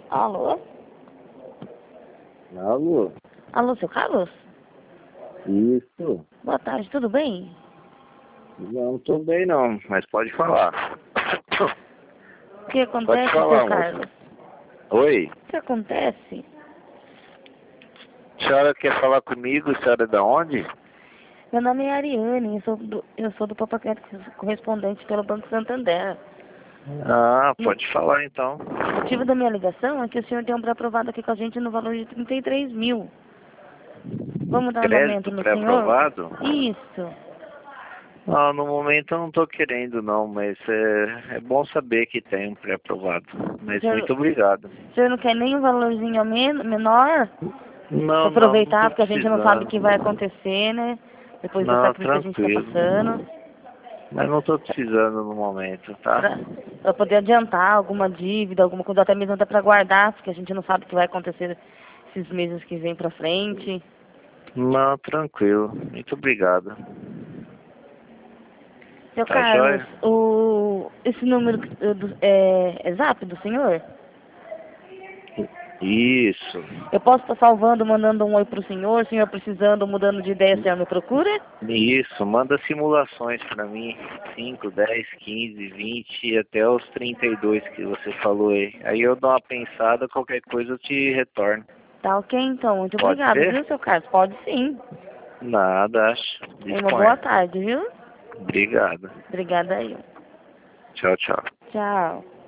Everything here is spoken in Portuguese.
Alô? Alô? Alô, seu Carlos? Isso. Boa tarde, tudo bem? Não tô bem não, mas pode falar. O que Pode acontece, falar, seu Carlos? moça. Oi? O que acontece? A senhora quer falar comigo? A senhora é da onde? Meu nome é Ariane, eu sou do Papaquete, correspondente pelo Banco Santander. Ah, pode falar então. O motivo da minha ligação é que o senhor tem um pré-aprovado aqui com a gente no valor de 33 mil. Vamos dar andamento Crédito no senhor? pré-aprovado? Isso. Ah, no momento eu não tô querendo não, mas é bom saber que tem um pré-aprovado. Mas muito obrigado. O senhor não quer nem um valorzinho menor? Pra Não aproveitar, tô porque a gente não sabe o precisando. que vai acontecer, né? Depois dessa Não, crise que a gente tá tranquilo. passando. Mas não tô precisando no momento, tá? Pra poder adiantar alguma dívida, alguma coisa, até mesmo até pra guardar, porque a gente não sabe o que vai acontecer esses meses que vem pra frente. Não, tranquilo. Muito obrigado. Seu Tá Carlos, joia? esse número é zap do senhor? Isso. Eu posso estar salvando, mandando um oi pro senhor, o senhor precisando, mudando de ideia, o senhor me procura? Isso. Manda simulações pra mim. 5, 10, 15, 20 e até os 32 que você falou aí. Aí eu dou uma pensada, qualquer coisa eu te retorno. Tá ok, então. Muito Pode obrigado, ser? viu, seu Carlos? Pode sim. Nada, acho. Tenha uma boa Disponha. tarde, viu? Obrigado. Obrigada aí. Tchau, tchau. Tchau.